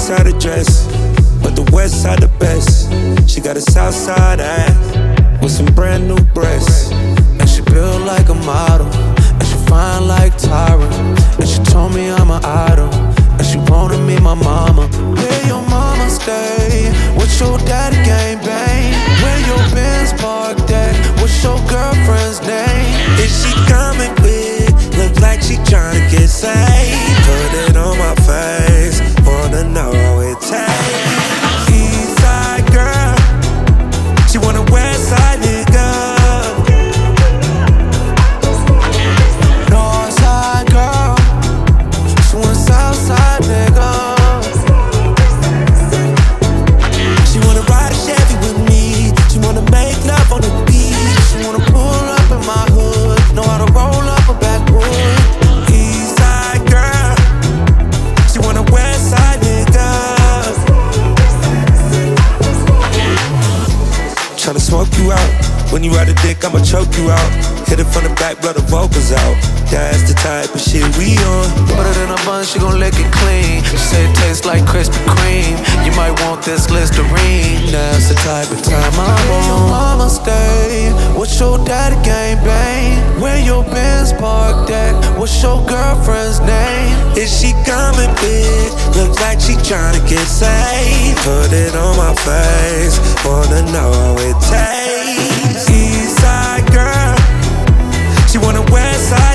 side address, but the west side the best. She got a south side ass with some brand new breasts, and she built like a model, and she fine like Tyra, and she told me I'm an idol, and she wanna meet my mama. Where your mama stay? What's your daddy gang bang? Where your Benz parked at? What's your girlfriend's name? Is she coming with? Look like she tryna get saved. Put it on my face, wanna know how it tastes. East side girl, she want a west side nigga. North side girl, she want a south side nigga. She wanna ride a Chevy with me, she wanna make love on the beach, she wanna pull up in my hood, know how to roll up a backwood. East side girl, she want a west side nigga. Tryna smoke you out. When you ride a dick, I'ma choke you out. Hit it from the back, blow the vocals out. That's the type of shit we on. Put it in a bun, she gon' lick it clean. She say it tastes like Krispy Kreme. You might want this Listerine. That's the type of time I'm on. Where your mama stay? What's your daddy gang bang? Where your Benz parked at? What's your girlfriend's name? Is she coming big? Looks like she tryna get saved. Put it on my face, wanna know how it tastes. East side girl, she want a west side